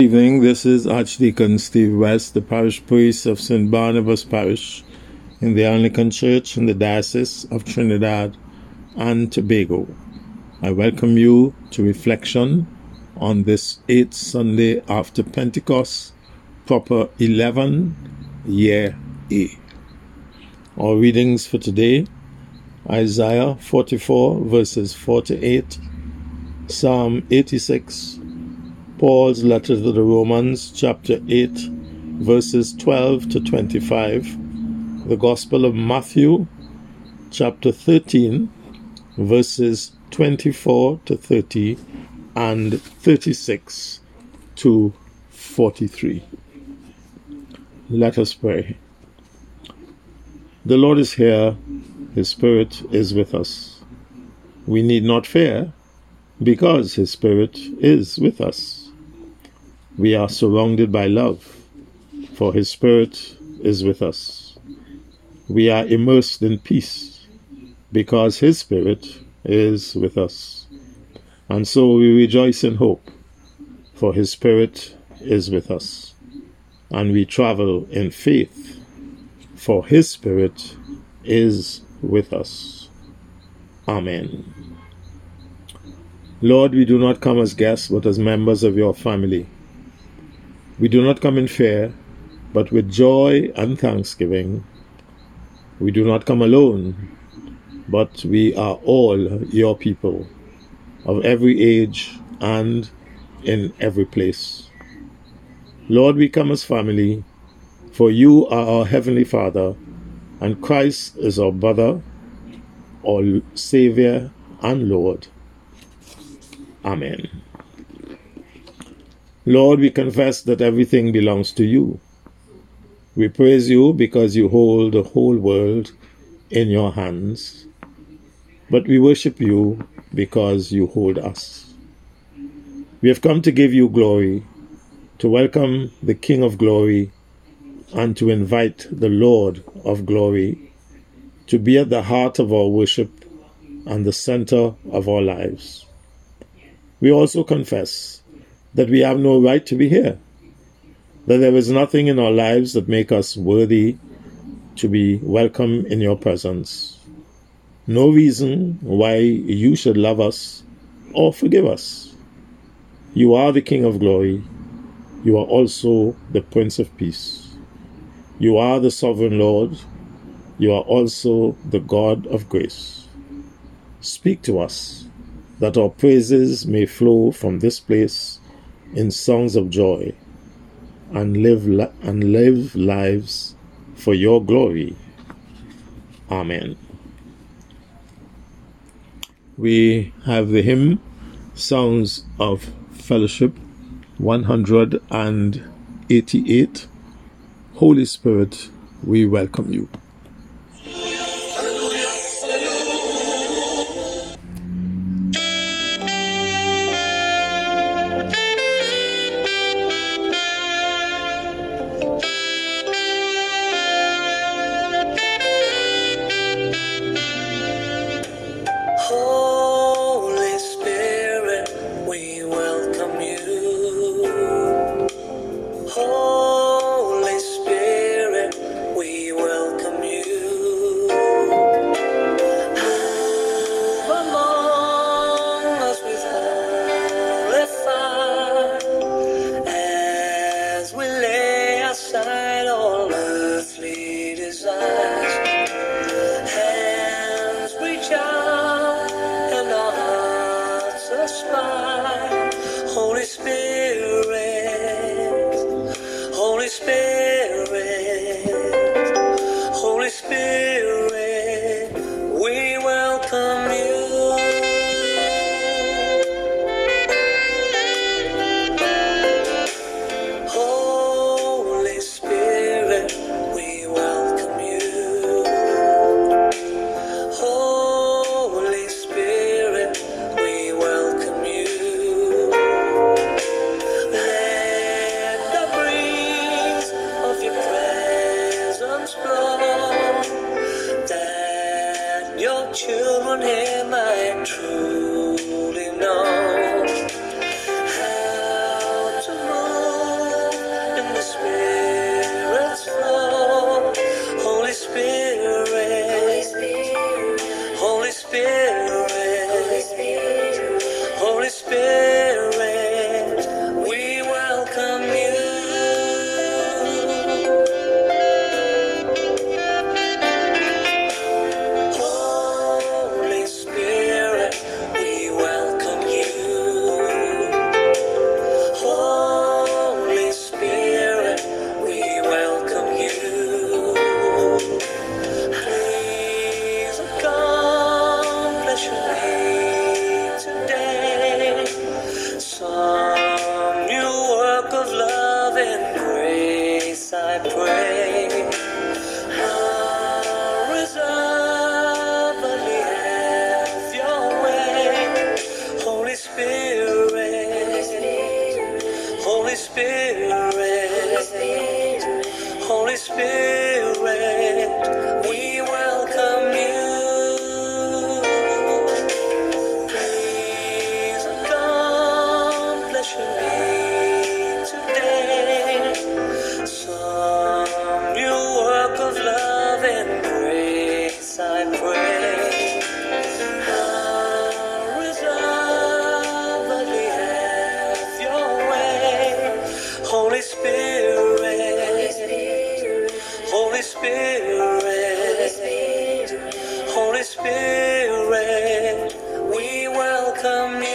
Evening, this is Archdeacon Steve West, the parish priest of St. Barnabas Parish in the Anglican Church in the Diocese of Trinidad and Tobago. I welcome you to reflection on this 8th Sunday after Pentecost, proper 11, year A. Our readings for today: Isaiah 44 verses 48, Psalm 86, Paul's letter to the Romans, chapter 8, verses 12 to 25, the Gospel of Matthew, chapter 13, verses 24 to 30, and 36 to 43. Let us pray. The Lord is here, His Spirit is with us. We need not fear, because His Spirit is with us. We are surrounded by love, for His Spirit is with us. We are immersed in peace, because His Spirit is with us. And so we rejoice in hope, for His Spirit is with us. And we travel in faith, for His Spirit is with us. Amen. Lord, we do not come as guests, but as members of your family. We do not come in fear, but with joy and thanksgiving. We do not come alone, but we are all your people, of every age and in every place. Lord, we come as family, for you are our Heavenly Father, and Christ is our brother, our Savior and Lord. Amen. Lord, we confess that everything belongs to you. We praise you because you hold the whole world in your hands. But we worship you because you hold us. We have come to give you glory, to welcome the King of glory, and to invite the Lord of glory to be at the heart of our worship and the center of our lives. We also confess that we have no right to be here, that there is nothing in our lives that make us worthy to be welcome in your presence. No reason why you should love us or forgive us. You are the King of glory. You are also the Prince of Peace. You are the Sovereign Lord. You are also the God of grace. Speak to us, that our praises may flow from this place in songs of joy, and live lives for your glory. Amen. We have the hymn Sounds of Fellowship 188. Holy Spirit, we welcome you. Holy Spirit, we welcome pray. Unreservedly have your way. Holy Spirit, Holy Spirit, Holy Spirit, we welcome you. Please accomplish in me today some new work of love and grace, I pray. Unreservedly have your way. Holy Spirit, Holy Spirit, Holy Spirit, we welcome you.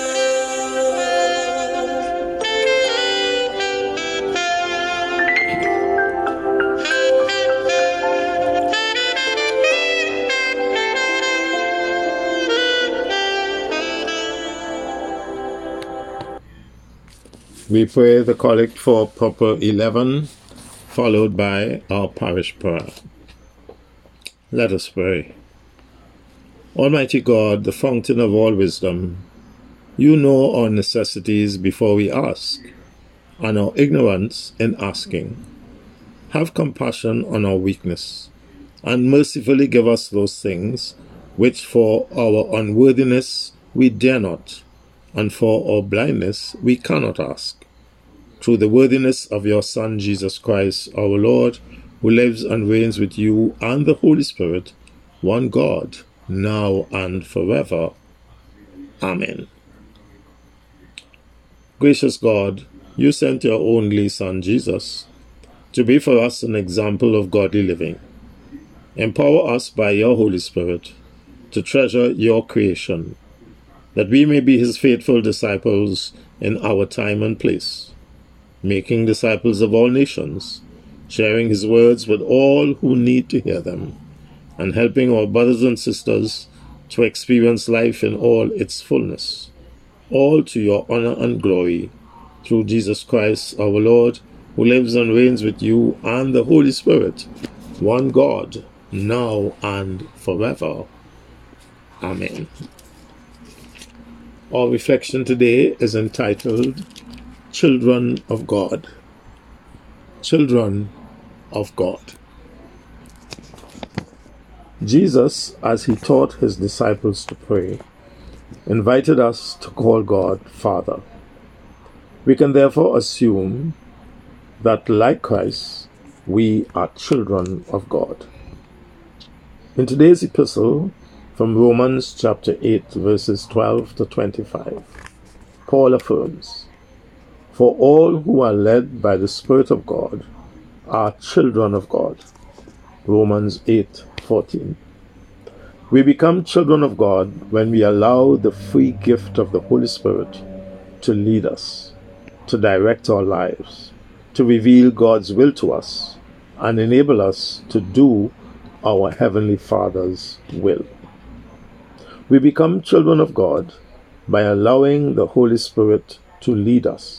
We pray the collect for Proper 11, followed by our parish prayer. Let us pray. Almighty God, the fountain of all wisdom, you know our necessities before we ask, and our ignorance in asking. Have compassion on our weakness, and mercifully give us those things which for our unworthiness we dare not, and for our blindness we cannot ask. Through the worthiness of your Son, Jesus Christ, our Lord, who lives and reigns with you and the Holy Spirit, one God, now and forever. Amen. Gracious God, you sent your only Son, Jesus, to be for us an example of godly living. Empower us by your Holy Spirit to treasure your creation, that we may be his faithful disciples in our time and place, making disciples of all nations, sharing his words with all who need to hear them, and helping our brothers and sisters to experience life in all its fullness, all to your honor and glory, through Jesus Christ our Lord, who lives and reigns with you and the Holy Spirit, one God, now and forever. Amen. Our reflection today is entitled, Children of God. Children of God. Jesus, as he taught his disciples to pray, invited us to call God Father. We can therefore assume that, like Christ, we are children of God. In today's epistle, from Romans chapter 8, verses 12 to 25, Paul affirms, "For all who are led by the Spirit of God are children of God." Romans 8:14. We become children of God when we allow the free gift of the Holy Spirit to lead us, to direct our lives, to reveal God's will to us, and enable us to do our Heavenly Father's will. We become children of God by allowing the Holy Spirit to lead us.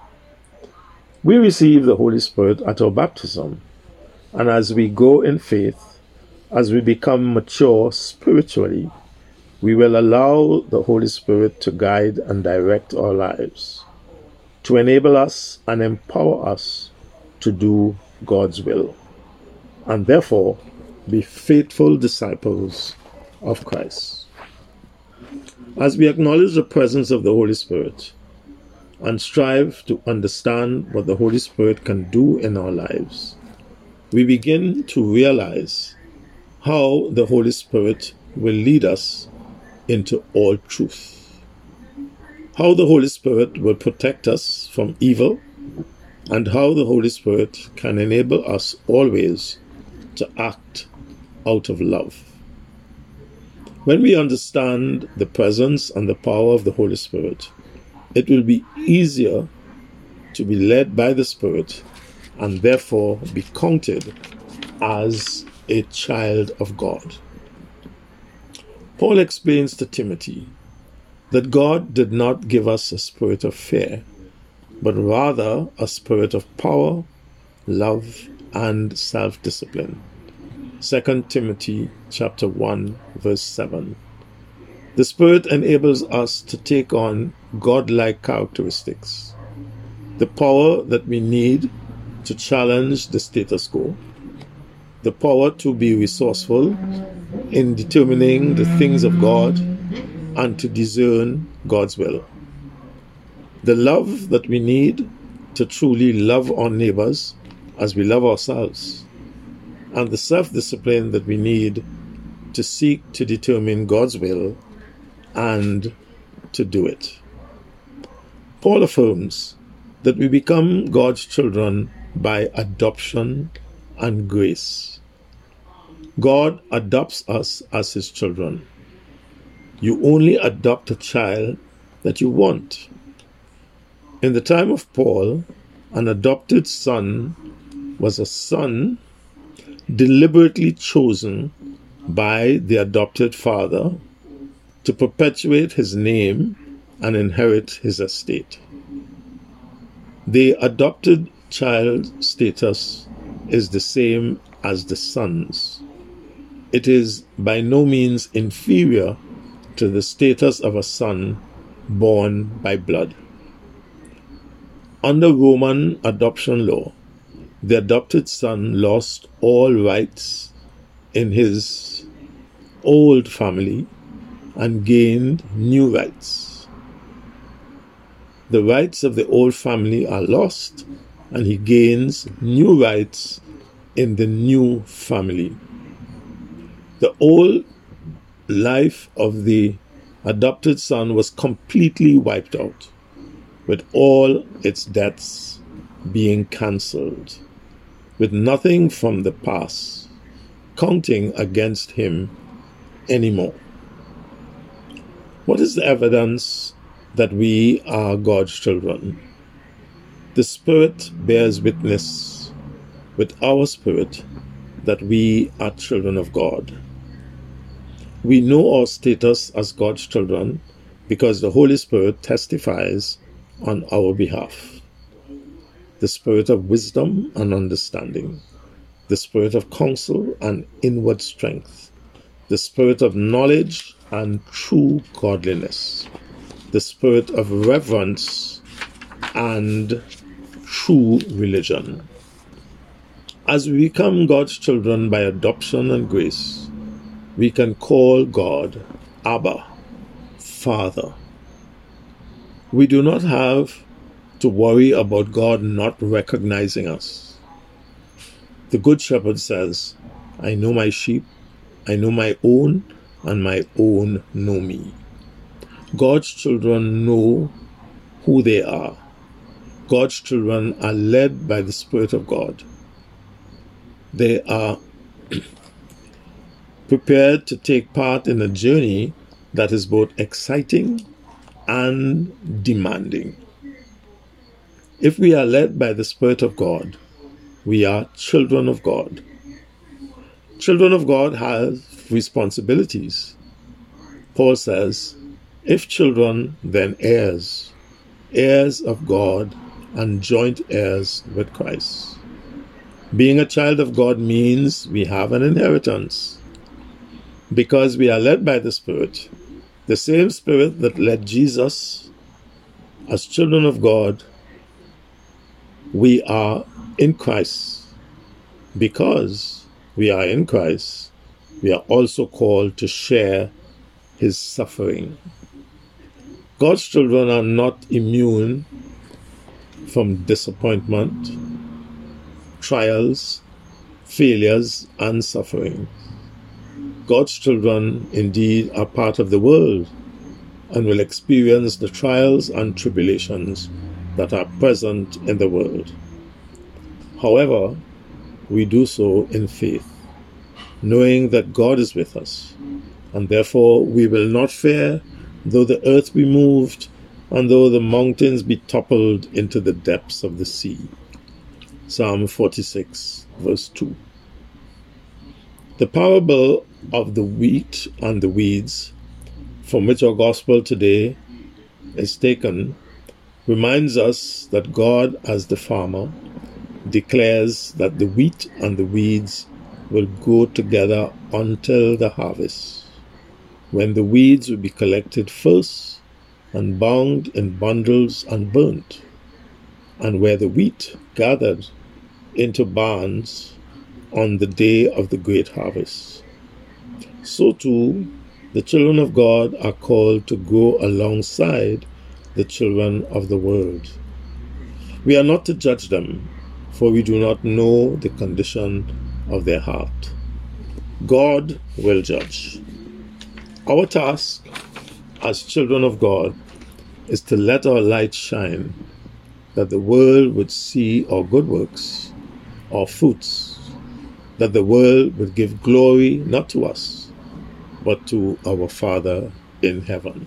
We receive the Holy Spirit at our baptism, and as we grow in faith, as we become mature spiritually, we will allow the Holy Spirit to guide and direct our lives, to enable us and empower us to do God's will, and therefore be faithful disciples of Christ. As we acknowledge the presence of the Holy Spirit and strive to understand what the Holy Spirit can do in our lives, we begin to realize how the Holy Spirit will lead us into all truth, how the Holy Spirit will protect us from evil, and how the Holy Spirit can enable us always to act out of love. When we understand the presence and the power of the Holy Spirit, it will be easier to be led by the Spirit and therefore be counted as a child of God. Paul explains to Timothy that God did not give us a spirit of fear, but rather a spirit of power, love, and self-discipline. 2 Timothy chapter 1, verse 7. The Spirit enables us to take on God-like characteristics, the power that we need to challenge the status quo, the power to be resourceful in determining the things of God and to discern God's will, the love that we need to truly love our neighbors as we love ourselves, and the self-discipline that we need to seek to determine God's will and to do it. Paul affirms that we become God's children by adoption and grace. God adopts us as his children. You only adopt a child that you want. In the time of Paul, an adopted son was a son deliberately chosen by the adopted father to perpetuate his name and inherit his estate. The adopted child status is the same as the son's. It is by no means inferior to the status of a son born by blood. Under Roman adoption law, the adopted son lost all rights in his old family and gained new rights. The rights of the old family are lost, and he gains new rights in the new family. The old life of the adopted son was completely wiped out, with all its debts being cancelled, with nothing from the past counting against him anymore. What is the evidence that we are God's children? The Spirit bears witness with our spirit that we are children of God. We know our status as God's children because the Holy Spirit testifies on our behalf. The Spirit of wisdom and understanding, the Spirit of counsel and inward strength, the Spirit of knowledge and true godliness, the Spirit of reverence and true religion. As we become God's children by adoption and grace, we can call God Abba, Father. We do not have to worry about God not recognizing us. The Good Shepherd says, I know my sheep, I know my own, and my own know me. God's children know who they are. God's children are led by the Spirit of God. They are prepared to take part in a journey that is both exciting and demanding. If we are led by the Spirit of God, we are children of God. Children of God have responsibilities. Paul says, if children, then heirs, heirs of God and joint heirs with Christ. Being a child of God means we have an inheritance. Because we are led by the Spirit, the same Spirit that led Jesus, as children of God, we are in Christ. Because we are in Christ, we are also called to share his suffering. God's children are not immune from disappointment, trials, failures, and suffering. God's children indeed are part of the world and will experience the trials and tribulations that are present in the world. However, we do so in faith, knowing that God is with us, and therefore we will not fear, though the earth be moved, and though the mountains be toppled into the depths of the sea. Psalm 46, verse 2. The parable of the wheat and the weeds, from which our gospel today is taken, reminds us that God, as the farmer, declares that the wheat and the weeds will go together until the harvest, when the weeds will be collected first and bound in bundles and burnt, and where the wheat gathered into barns on the day of the great harvest. So too, the children of God are called to go alongside the children of the world. We are not to judge them, for we do not know the condition of their heart. God will judge. Our task as children of God is to let our light shine, that the world would see our good works, our fruits, that the world would give glory not to us, but to our Father in heaven.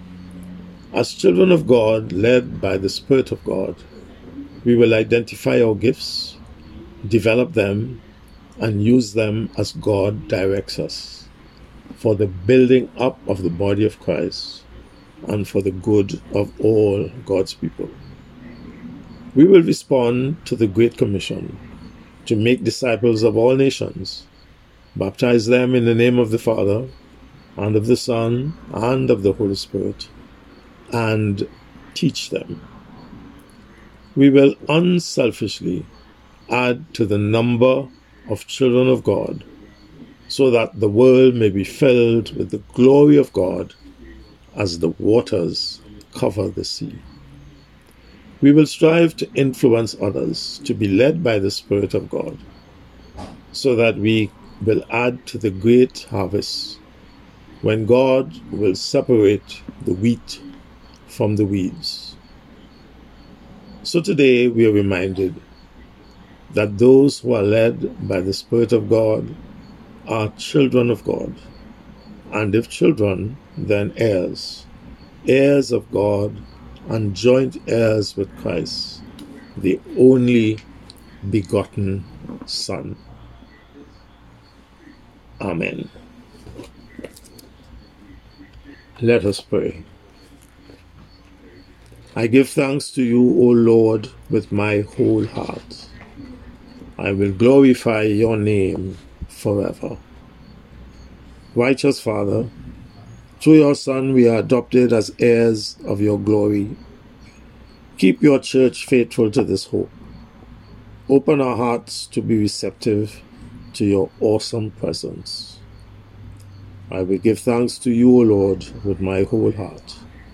As children of God, led by the Spirit of God, we will identify our gifts, develop them, and use them as God directs us, for the building up of the body of Christ and for the good of all God's people. We will respond to the Great Commission to make disciples of all nations, baptize them in the name of the Father, and of the Son, and of the Holy Spirit, and teach them. We will unselfishly add to the number of children of God, so that the world may be filled with the glory of God as the waters cover the sea. We will strive to influence others to be led by the Spirit of God, so that we will add to the great harvest, when God will separate the wheat from the weeds. So today we are reminded that those who are led by the Spirit of God are children of God, and if children, then heirs, heirs of God and joint heirs with Christ, the only begotten Son. Amen. Let us pray. I give thanks to you, O Lord, with my whole heart. I will glorify your name forever. Righteous Father, through your Son we are adopted as heirs of your glory. Keep your church faithful to this hope. Open our hearts to be receptive to your awesome presence. I will give thanks to you, O Lord, with my whole heart.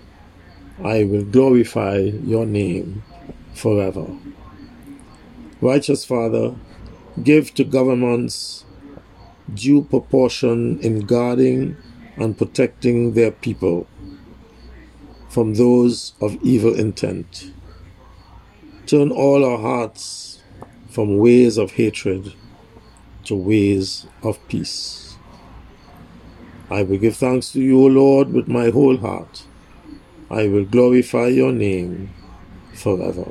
I will glorify your name forever. Righteous Father, give to governments due proportion in guarding and protecting their people from those of evil intent. Turn all our hearts from ways of hatred to ways of peace. I will give thanks to you, O Lord, with my whole heart. I will glorify your name forever.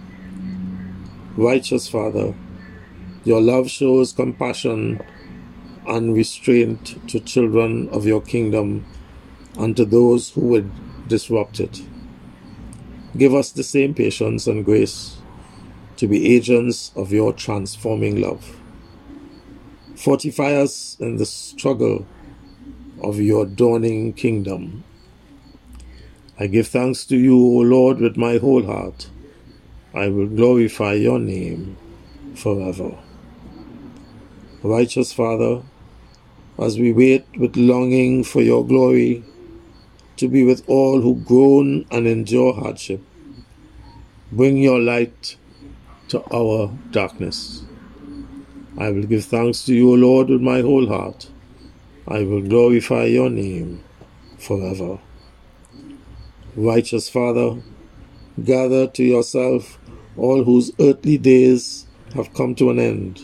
Righteous Father, your love shows compassion and restraint to children of your kingdom and to those who would disrupt it. Give us the same patience and grace to be agents of your transforming love. Fortify us in the struggle of your dawning kingdom. I give thanks to you, O Lord, with my whole heart. I will glorify your name forever. Righteous Father, as we wait with longing for your glory to be with all who groan and endure hardship, bring your light to our darkness. I will give thanks to you, O Lord, with my whole heart. I will glorify your name forever. Righteous Father, gather to yourself all whose earthly days have come to an end.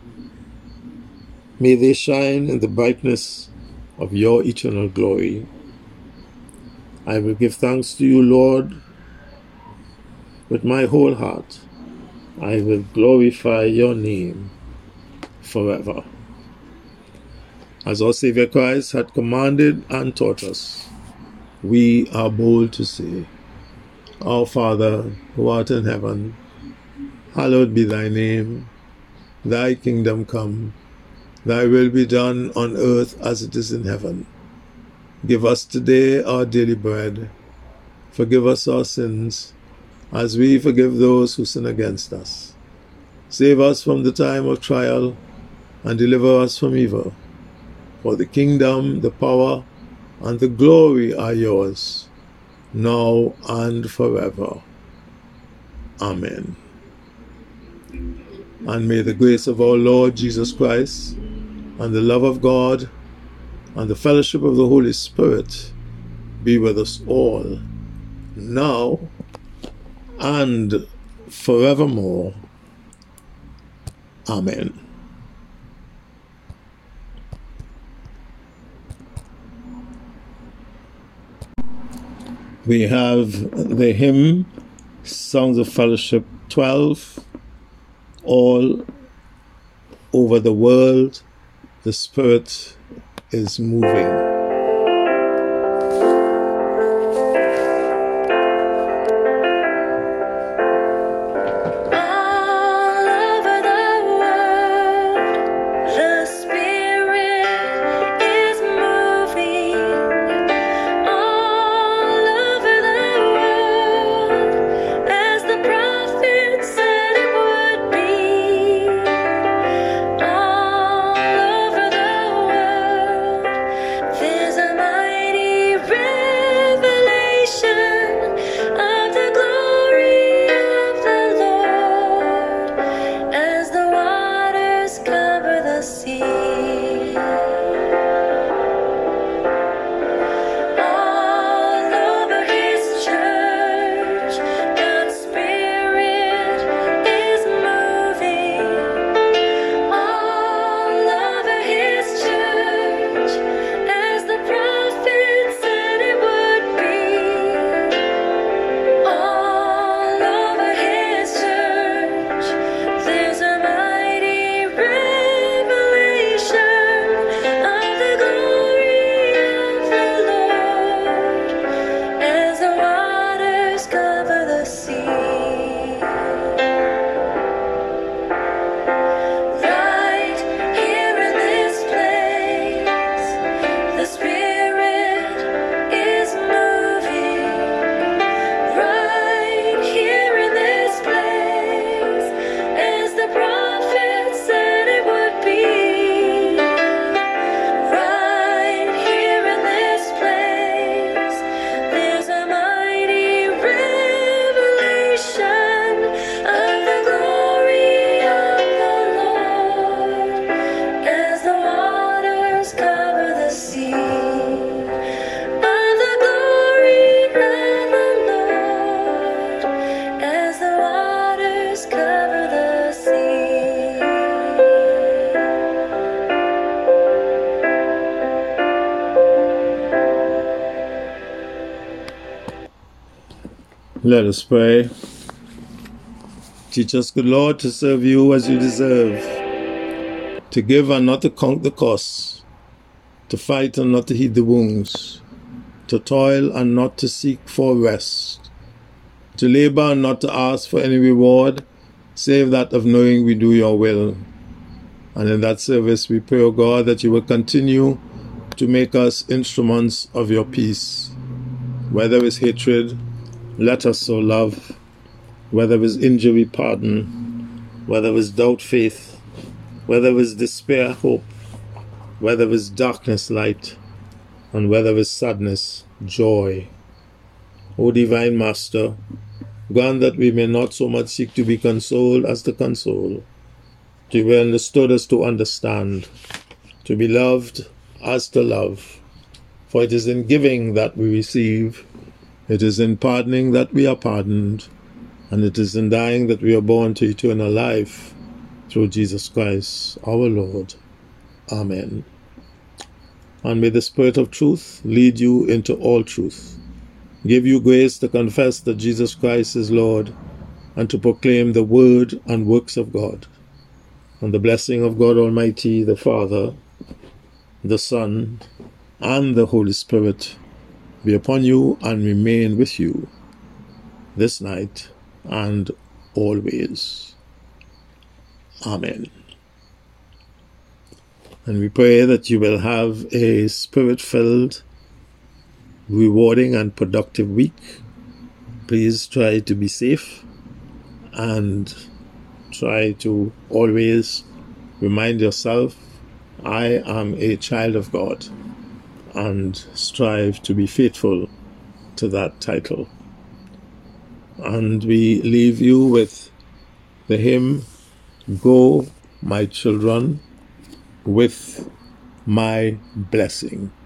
May they shine in the brightness of your eternal glory. I will give thanks to you, Lord, with my whole heart. I will glorify your name forever. As our Savior Christ had commanded and taught us, we are bold to say, Our Father, who art in heaven, Hallowed be thy name. Thy kingdom come. Thy will be done on earth as it is in heaven. Give us today our daily bread. Forgive us our sins, as we forgive those who sin against us. Save us from the time of trial, and deliver us from evil. For the kingdom, the power, and the glory are yours, now and forever. Amen. And may the grace of our Lord Jesus Christ, and the love of God, and the fellowship of the Holy Spirit be with us all, now and forevermore. Amen. We have the hymn, Songs of Fellowship 12, all over the world, the Spirit is moving. Let us pray. Teach us, good Lord, to serve you as you deserve, to give and not to count the costs, to fight and not to heed the wounds, to toil and not to seek for rest, to labor and not to ask for any reward, save that of knowing we do your will. And in that service we pray, O God, that you will continue to make us instruments of your peace. Whether it's hatred, let us so love. Whether it's injury, pardon. Whether it's doubt, faith. Whether it's despair, hope. Whether it's darkness, light. And whether it's sadness, joy. O divine Master, grant that we may not so much seek to be consoled as to console, to be understood as to understand, to be loved as to love. For it is in giving that we receive, it is in pardoning that we are pardoned, and it is in dying that we are born to eternal life, through Jesus Christ our Lord. Amen. And may the Spirit of truth lead you into all truth, give you grace to confess that Jesus Christ is Lord, and to proclaim the word and works of God. And the blessing of God Almighty, the Father, the Son, and the Holy Spirit be upon you and remain with you this night and always. Amen. And we pray that you will have a spirit-filled, rewarding and productive week. Please try to be safe and try to always remind yourself, I am a child of God, and strive to be faithful to that title. And we leave you with the hymn, Go, My Children, with my blessing.